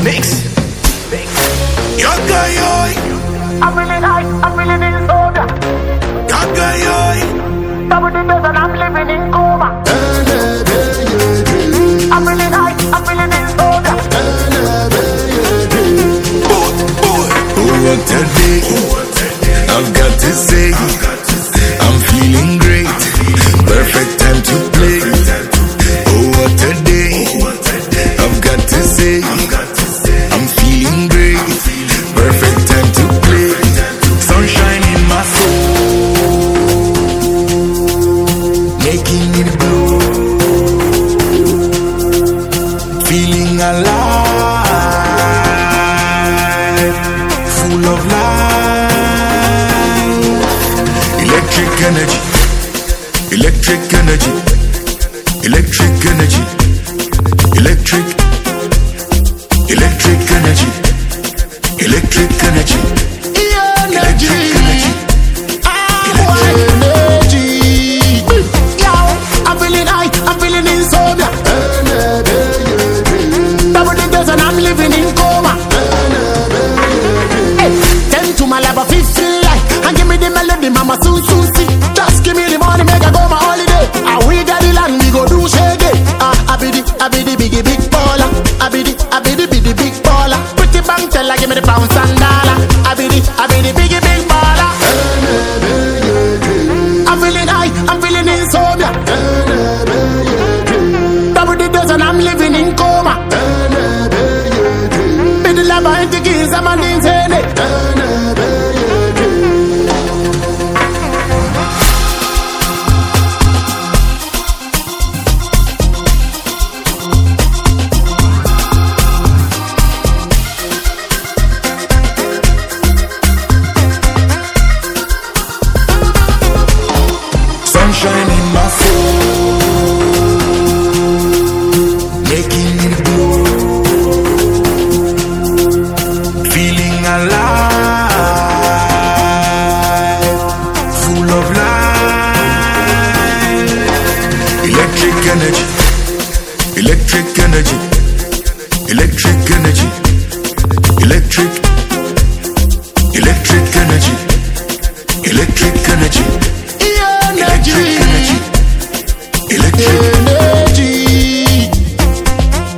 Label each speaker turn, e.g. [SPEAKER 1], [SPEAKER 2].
[SPEAKER 1] Mix.
[SPEAKER 2] Yaga yoy,
[SPEAKER 3] I'm feeling high, I'm feeling in soda.
[SPEAKER 2] yaga yoy.
[SPEAKER 3] Double the dose and I'm living in coma. I'm feeling high, I'm feeling in soda.
[SPEAKER 2] What a day, I've got to say, I'm feeling great, perfect time to play. Oh, what a day, I've got to say, I'm feeling great, perfect time to play. Sunshine in my soul, making it glow, feeling alive, full of life. Electric energy, electric energy, electric energy, electric, electric energy, electric energy, electric energy,
[SPEAKER 3] Energy. Yo, I'm feeling high, I'm feeling insomnia. Double the dose and I'm living in coma. Hey, 10 to my level, 15 life. And give me the melody, mama soon see. Just give me the money, make I go my holiday. And we got the land, we go do shaggy. I be the biggie big baller. I be the big baller. Pretty bank teller, give me the pounds and dollar. I be the biggie big baller. I'm feeling high, I'm feeling insomnia. Double the dose and I'm living in coma. Be the lava and the keys, I'm an insane.
[SPEAKER 2] sunshine in my soul, making it glow, feeling alive, full of life. Electric energy, electric energy, electric energy, electric, electric energy.